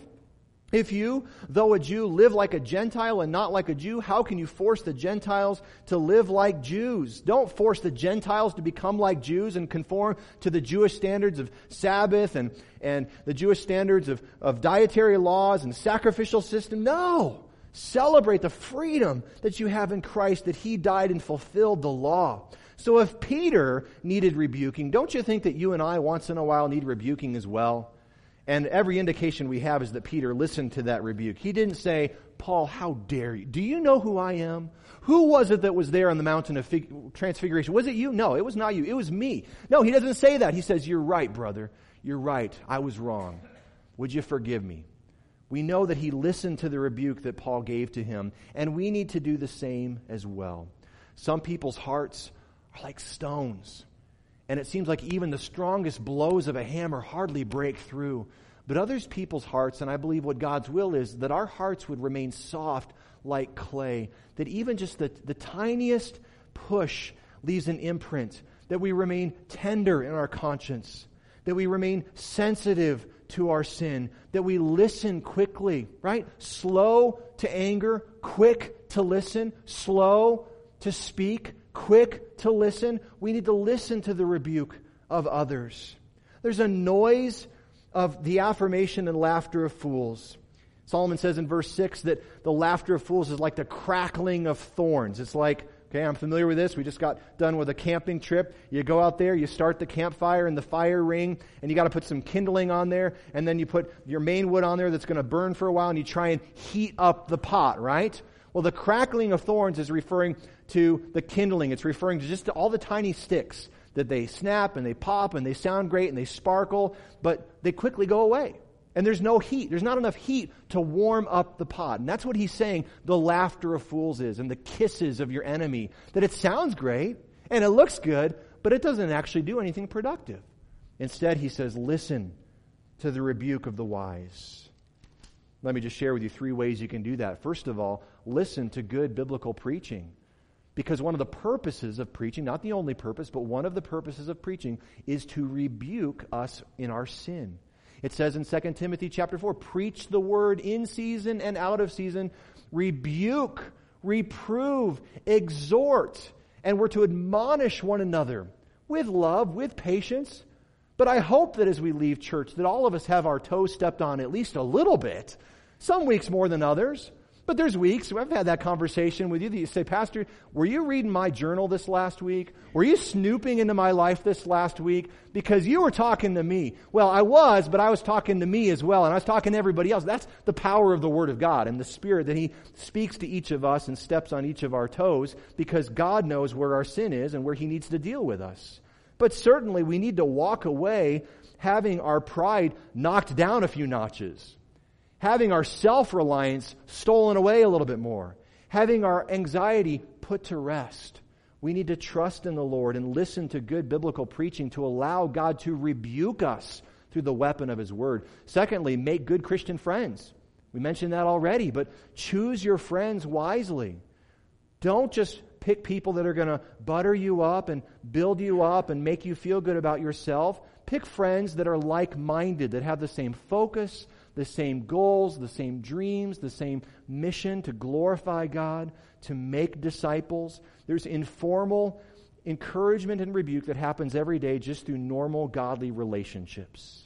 If you, though a Jew, live like a Gentile and not like a Jew, how can you force the Gentiles to live like Jews? Don't force the Gentiles to become like Jews and conform to the Jewish standards of Sabbath and, and the Jewish standards of, of dietary laws and sacrificial system. No! Celebrate the freedom that you have in Christ, that He died and fulfilled the law. So if Peter needed rebuking, don't you think that you and I once in a while need rebuking as well? And every indication we have is that Peter listened to that rebuke. He didn't say, Paul, how dare you? Do you know who I am? Who was it that was there on the mountain of fig- transfiguration? Was it you? No, it was not you. It was me. No, he doesn't say that. He says, you're right, brother. You're right. I was wrong. Would you forgive me? We know that he listened to the rebuke that Paul gave to him, and we need to do the same as well. Some people's hearts are like stones. And it seems like even the strongest blows of a hammer hardly break through. But others people's hearts, and I believe what God's will is, that our hearts would remain soft like clay. That even just the, the tiniest push leaves an imprint. That we remain tender in our conscience. That we remain sensitive to our sin. That we listen quickly, right? Slow to anger, quick to listen, slow to speak, quick to listen. We need to listen to the rebuke of others. There's a noise of the affirmation and laughter of fools. Solomon says in verse six that the laughter of fools is like the crackling of thorns. It's like, okay, I'm familiar with this. We just got done with a camping trip. You go out there, you start the campfire in the fire ring, and you got to put some kindling on there, and then you put your main wood on there that's going to burn for a while, and you try and heat up the pot, right? Well, the crackling of thorns is referring to the kindling. It's referring to just to all the tiny sticks that they snap and they pop and they sound great and they sparkle, but they quickly go away. And there's no heat. There's not enough heat to warm up the pot. And that's what he's saying the laughter of fools is, and the kisses of your enemy. That it sounds great and it looks good, but it doesn't actually do anything productive. Instead, he says, listen to the rebuke of the wise. Let me just share with you three ways you can do that. First of all, listen to good biblical preaching. Because one of the purposes of preaching, not the only purpose, but one of the purposes of preaching is to rebuke us in our sin. It says in Second Timothy chapter four, preach the word in season and out of season, rebuke, reprove, exhort, and we're to admonish one another with love, with patience. But I hope that as we leave church, that all of us have our toes stepped on at least a little bit. Some weeks more than others. But there's weeks, I've had that conversation with you, that you say, Pastor, were you reading my journal this last week? Were you snooping into my life this last week? Because you were talking to me. Well, I was, but I was talking to me as well, and I was talking to everybody else. That's the power of the Word of God and the Spirit that He speaks to each of us and steps on each of our toes, because God knows where our sin is and where He needs to deal with us. But certainly we need to walk away having our pride knocked down a few notches. Having our self-reliance stolen away a little bit more. Having our anxiety put to rest. We need to trust in the Lord and listen to good biblical preaching to allow God to rebuke us through the weapon of His Word. Secondly, make good Christian friends. We mentioned that already, but choose your friends wisely. Don't just pick people that are going to butter you up and build you up and make you feel good about yourself. Pick friends that are like-minded, that have the same focus, the same goals, the same dreams, the same mission to glorify God, to make disciples. There's informal encouragement and rebuke that happens every day just through normal godly relationships.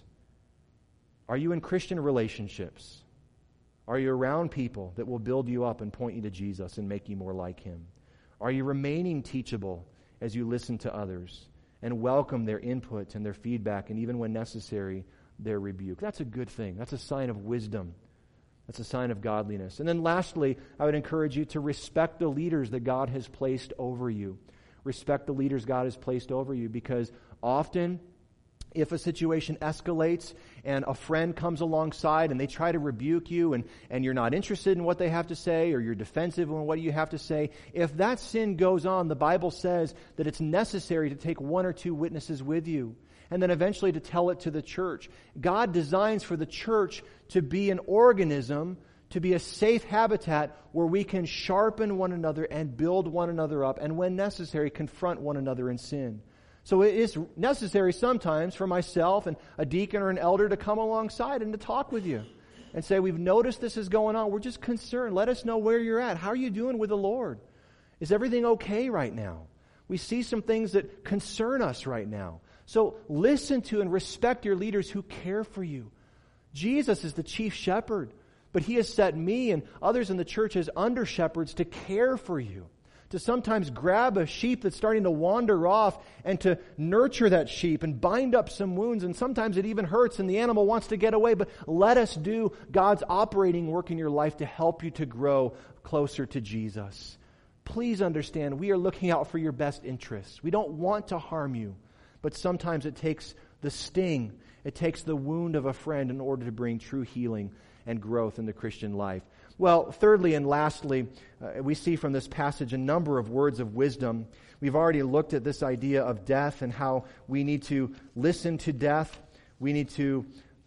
Are you in Christian relationships? Are you around people that will build you up and point you to Jesus and make you more like Him? Are you remaining teachable as you listen to others and welcome their input and their feedback, and even when necessary, their rebuke? That's a good thing. That's a sign of wisdom. That's a sign of godliness. And then lastly, I would encourage you to respect the leaders that God has placed over you. Respect the leaders God has placed over you, because often if a situation escalates and a friend comes alongside and they try to rebuke you and, and you're not interested in what they have to say, or you're defensive in what you have to say, if that sin goes on, the Bible says that it's necessary to take one or two witnesses with you. and then eventually to tell it to the church. God designs for the church to be an organism, to be a safe habitat where we can sharpen one another and build one another up, and when necessary, confront one another in sin. So it is necessary sometimes for myself and a deacon or an elder to come alongside and to talk with you and say, we've noticed this is going on. We're just concerned. Let us know where you're at. How are you doing with the Lord? Is everything okay right now? We see some things that concern us right now. So listen to and respect your leaders who care for you. Jesus is the chief shepherd, but He has set me and others in the church as under shepherds to care for you, to sometimes grab a sheep that's starting to wander off and to nurture that sheep and bind up some wounds. And sometimes it even hurts and the animal wants to get away. But let us do God's operating work in your life to help you to grow closer to Jesus. Please understand, we are looking out for your best interests. We don't want to harm you. But sometimes it takes the sting, it takes the wound of a friend in order to bring true healing and growth in the Christian life. Well, thirdly and lastly, uh, we see from this passage a number of words of wisdom. We've already looked at this idea of death and how we need to listen to death. We need to,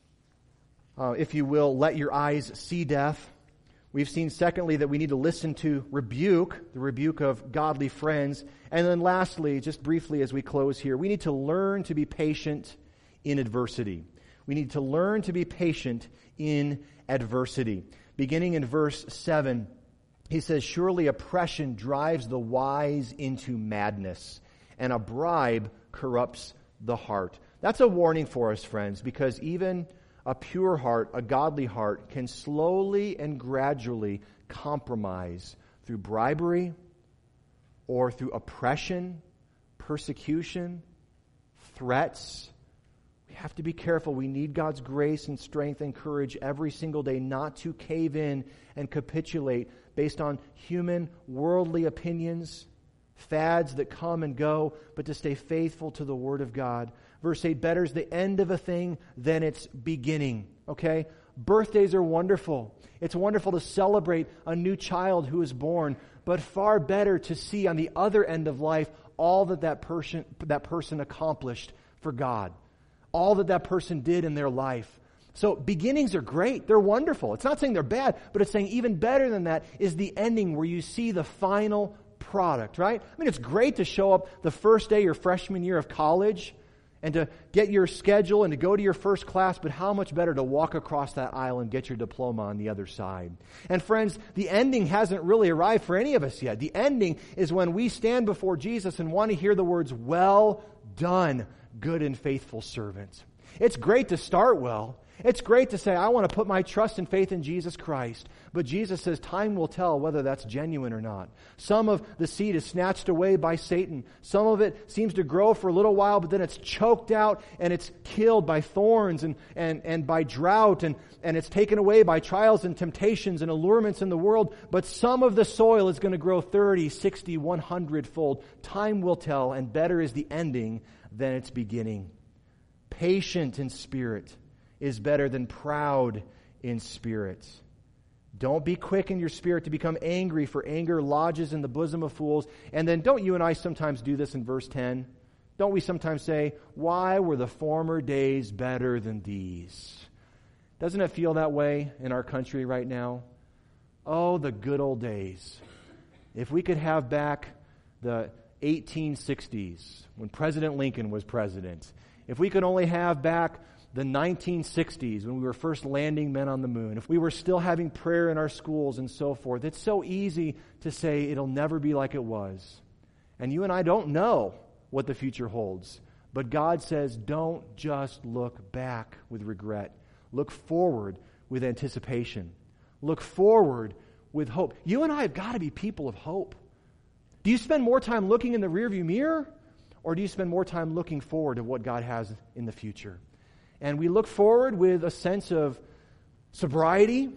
uh, if you will, let your eyes see death. We've seen, secondly, that we need to listen to rebuke, the rebuke of godly friends. And then lastly, just briefly as we close here, we need to learn to be patient in adversity. We need to learn to be patient in adversity. Beginning in verse seven, he says, surely oppression drives the wise into madness, and a bribe corrupts the heart. That's a warning for us, friends, because even a pure heart, a godly heart, can slowly and gradually compromise through bribery or through oppression, persecution, threats. We have to be careful. We need God's grace and strength and courage every single day not to cave in and capitulate based on human, worldly opinions, fads that come and go, but to stay faithful to the Word of God. Verse eight, better is the end of a thing than its beginning. Okay? Birthdays are wonderful. It's wonderful to celebrate a new child who is born, but far better to see on the other end of life all that that person, that person accomplished for God. All that that person did in their life. So beginnings are great. They're wonderful. It's not saying they're bad, but it's saying even better than that is the ending where you see the final product, right? I mean, it's great to show up the first day your freshman year of college and to get your schedule and to go to your first class, but how much better to walk across that aisle and get your diploma on the other side. And friends, the ending hasn't really arrived for any of us yet. The ending is when we stand before Jesus and want to hear the words, well done, good and faithful servant. It's great to start well. It's great to say, I want to put my trust and faith in Jesus Christ. But Jesus says time will tell whether that's genuine or not. Some of the seed is snatched away by Satan. Some of it seems to grow for a little while, but then it's choked out and it's killed by thorns and, and, and by drought and, and it's taken away by trials and temptations and allurements in the world. But some of the soil is going to grow thirty, sixty, one hundred fold. Time will tell, and better is the ending than its beginning. Patient in spirit is better than proud in spirit. Don't be quick in your spirit to become angry, for anger lodges in the bosom of fools. And then don't you and I sometimes do this in verse ten? Don't we sometimes say, why were the former days better than these? Doesn't it feel that way in our country right now? Oh, the good old days. If we could have back the eighteen sixties, when President Lincoln was president. If we could only have back the nineteen sixties, when we were first landing men on the moon. If we were still having prayer in our schools and so forth. It's so easy to say it'll never be like it was. And you and I don't know what the future holds. But God says, don't just look back with regret. Look forward with anticipation. Look forward with hope. You and I have got to be people of hope. Do you spend more time looking in the rearview mirror, or do you spend more time looking forward to what God has in the future? And we look forward with a sense of sobriety,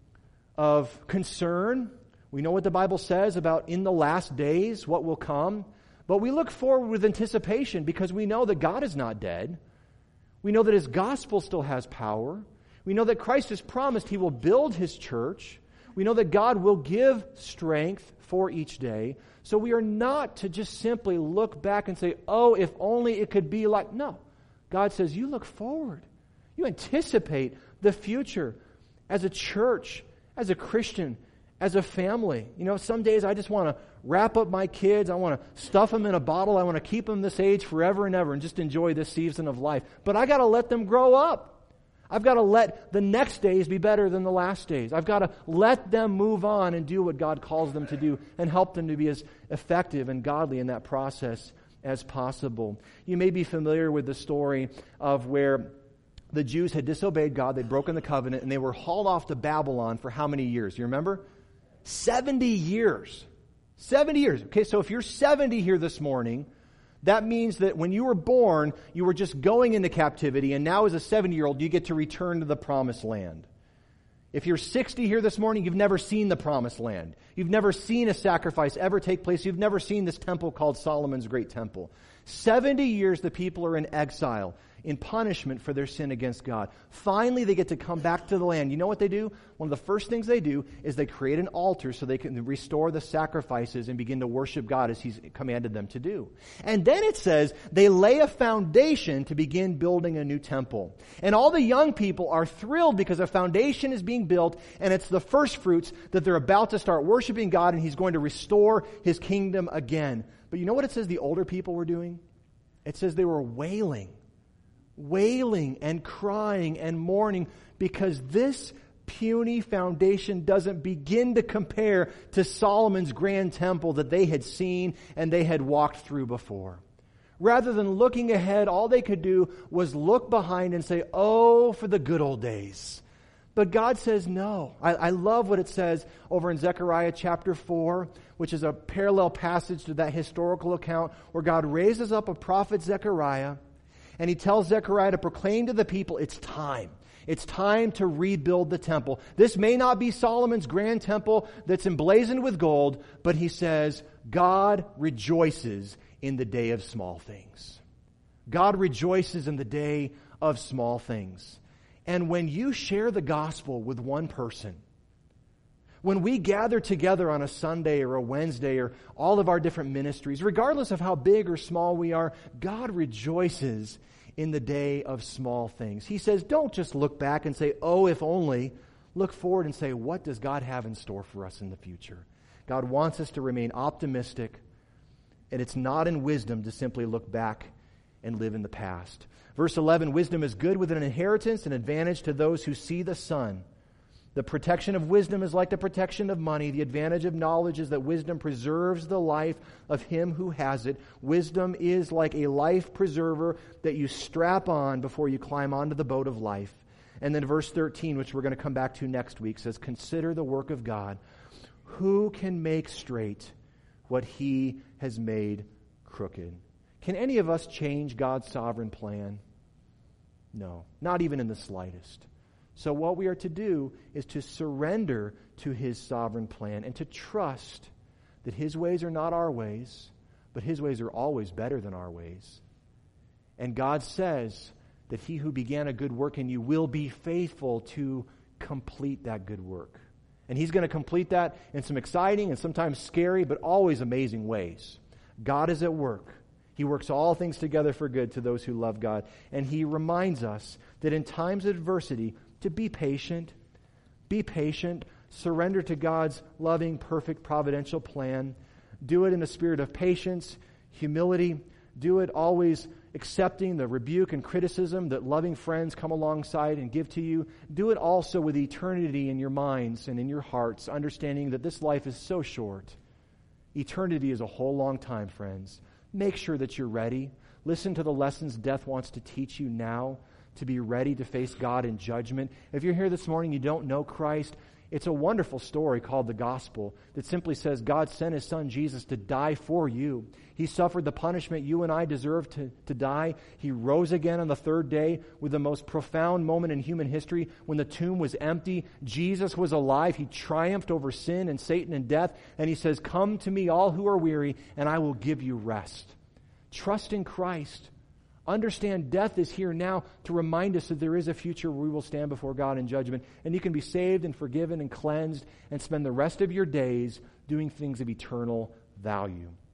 of concern. We know what the Bible says about in the last days, what will come. But we look forward with anticipation because we know that God is not dead. We know that His gospel still has power. We know that Christ has promised He will build His church. We know that God will give strength for each day. So we are not to just simply look back and say, oh, if only it could be like... No. God says, you look forward. You anticipate the future as a church, as a Christian, as a family. You know, some days I just want to wrap up my kids. I want to stuff them in a bottle. I want to keep them this age forever and ever and just enjoy this season of life. But I got to let them grow up. I've got to let the next days be better than the last days. I've got to let them move on and do what God calls them to do and help them to be as effective and godly in that process as possible. You may be familiar with the story of where the Jews had disobeyed God, they'd broken the covenant, and they were hauled off to Babylon for how many years? You remember? seventy years. seventy years. Okay, so if you're seventy here this morning, that means that when you were born, you were just going into captivity, and now as a seventy-year-old, you get to return to the promised land. If you're sixty here this morning, you've never seen the promised land. You've never seen a sacrifice ever take place. You've never seen this temple called Solomon's Great Temple. seventy years the people are in exile, in punishment for their sin against God. Finally, they get to come back to the land. You know what they do? One of the first things they do is they create an altar so they can restore the sacrifices and begin to worship God as He's commanded them to do. And then it says they lay a foundation to begin building a new temple. And all the young people are thrilled because a foundation is being built, and it's the first fruits that they're about to start worshiping God, and He's going to restore His kingdom again. But you know what it says the older people were doing? It says they were wailing. Wailing and crying and mourning because this puny foundation doesn't begin to compare to Solomon's grand temple that they had seen and they had walked through before. Rather than looking ahead, all they could do was look behind and say, oh, for the good old days. But God says no. I, I love what it says over in Zechariah chapter four, which is a parallel passage to that historical account where God raises up a prophet Zechariah. And he tells Zechariah to proclaim to the people, it's time. It's time to rebuild the temple. This may not be Solomon's grand temple that's emblazoned with gold, but he says, God rejoices in the day of small things. God rejoices in the day of small things. And when you share the gospel with one person, when we gather together on a Sunday or a Wednesday or all of our different ministries, regardless of how big or small we are, God rejoices in the day of small things. He says, don't just look back and say, oh, if only. Look forward and say, what does God have in store for us in the future? God wants us to remain optimistic, and it's not in wisdom to simply look back and live in the past. Verse eleven, wisdom is good with an inheritance and advantage to those who see the sun. The protection of wisdom is like the protection of money. The advantage of knowledge is that wisdom preserves the life of him who has it. Wisdom is like a life preserver that you strap on before you climb onto the boat of life. And then verse thirteen, which we're going to come back to next week, says, consider the work of God. Who can make straight what He has made crooked? Can any of us change God's sovereign plan? No, not even in the slightest. So what we are to do is to surrender to His sovereign plan and to trust that His ways are not our ways, but His ways are always better than our ways. And God says that He who began a good work in you will be faithful to complete that good work. And He's going to complete that in some exciting and sometimes scary, but always amazing ways. God is at work. He works all things together for good to those who love God. And He reminds us that in times of adversity, to be patient, be patient, surrender to God's loving, perfect, providential plan. Do it in a spirit of patience, humility. Do it always accepting the rebuke and criticism that loving friends come alongside and give to you. Do it also with eternity in your minds and in your hearts, understanding that this life is so short. Eternity is a whole long time, friends. Make sure that you're ready. Listen to the lessons death wants to teach you now, to be ready to face God in judgment. If you're here this morning, you don't know Christ, it's a wonderful story called the gospel that simply says God sent His Son Jesus to die for you. He suffered the punishment you and I deserve to, to die. He rose again on the third day with the most profound moment in human history when the tomb was empty. Jesus was alive. He triumphed over sin and Satan and death. And He says, come to me all who are weary and I will give you rest. Trust in Christ. Understand death is here now to remind us that there is a future where we will stand before God in judgment. And you can be saved and forgiven and cleansed and spend the rest of your days doing things of eternal value.